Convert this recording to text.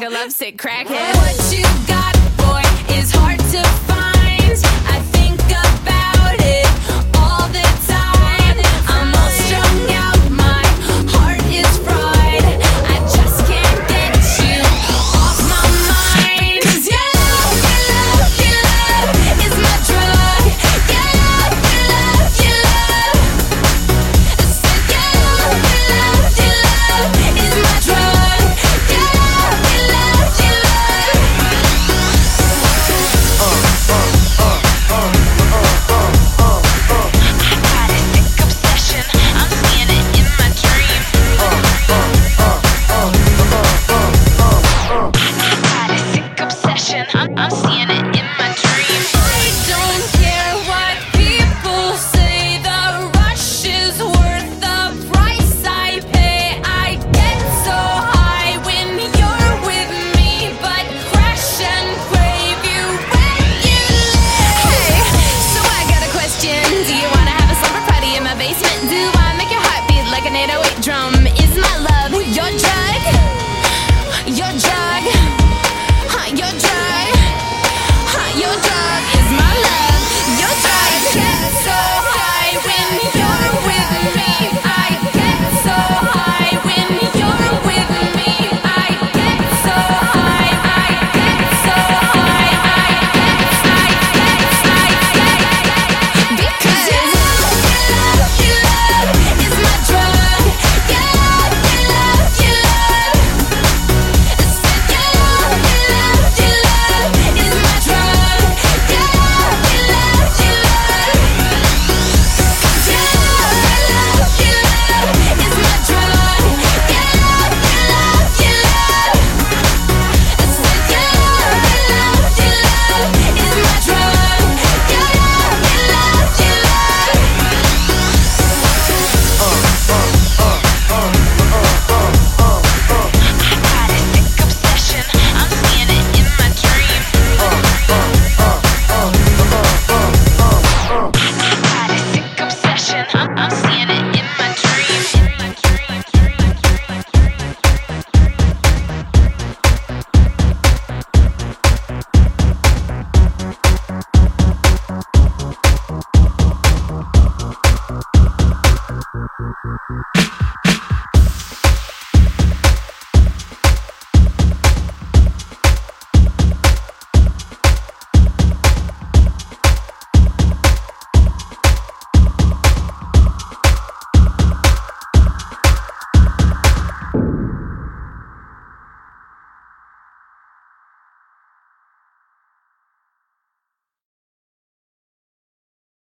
like a lovesick crackhead. What you got, boy, is hard to find. I think about it all the time. I'm all strung out, my heart is fried. I just can't get you off my mind. 'Cause your love is my drug. Your love is my drug. I'm seeing it in my dream. I don't care what people say. The rush is worth the price I pay. I get so high when you're with me, but crash and crave you when you leave. Hey, so I got a question. Do you wanna have a slumber party in my basement? Do I make your heart beat like an 808 drum?